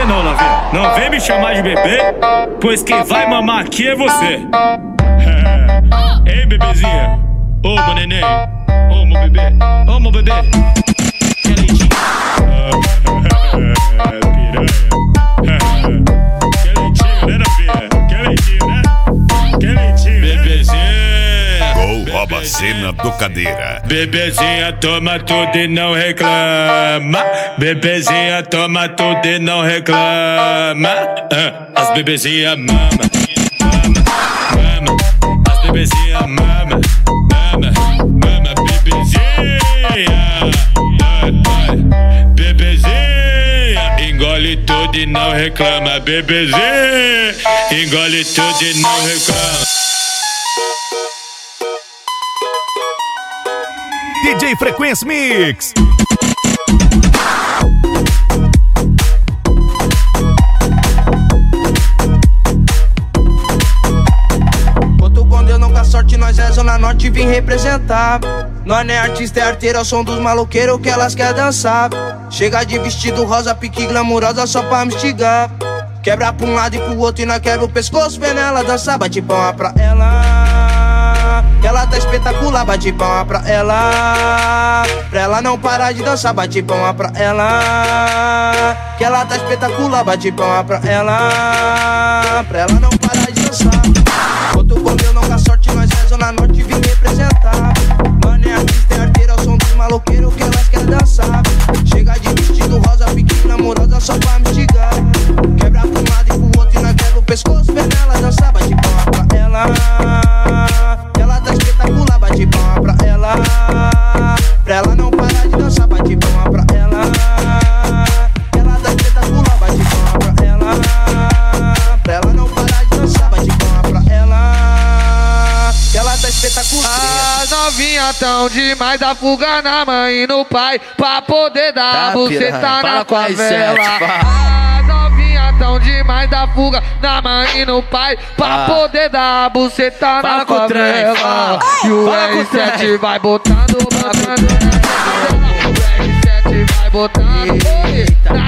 você não, novinha. Não vem me chamar de bebê, pois quem vai mamar aqui é você. Ei, bebezinha. Ô, meu neném. Ô, meu bebê. Ô, meu bebê. Quer leitinho? Piranha. Quer leitinho, né, novinha? Quer leitinho, né? Quer leitinho, né? Bebezinha. Gol rouba a cena do Cadeira. Bebezinha toma tudo e não reclama. Bebezinha toma tudo e não reclama. As bebezinha mama, mama, mama. As bebezinha mama, mama, mama. Bebezinha, bebezinha engole tudo e não reclama. Bebezinha engole tudo e não reclama. DJ Frequência Mix. Conto com Deus, não com a sorte, nós é Zona Norte, vim representar. Nós não é artista, é arteira, é o som dos maloqueiros que elas querem dançar. Chega de vestido rosa, pique glamurosa só pra me instigar. Quebra pra um lado e pro outro e nós quebra o pescoço vendo ela dançar. Bate palma pra ela, que ela tá espetacular. Bate palma pra ela não parar de dançar. Bate palma pra ela, que ela tá espetacular. Bate palma pra ela não parar de dançar. Outro com Deus, não com a sorte, nós é Zona Norte, vim representar. Mano, é artista, é arteira, é o som dos maloqueiros que elas querem dançar. Chega de vestido rosa, pique namorosa só pra me instigar. Quebra pra um lado e pro outro e nós quebra o pescoço vendo ela dançar. Bate palma pra ela tá espetacular. Bate palma pra ela não parar de dançar. Bate palma pra ela tá espetacular. Bate palma pra ela não parar de dançar. Bate palma pra ela tá espetacular. As novinha tão demais, da fuga na mãe e no pai, pra poder dar buceta na favela. As novinha tão demais, da fuga na mãe e no pai, pra poder dar buceta na favela. E o R7 vai botando, botando. O R7 vai botando na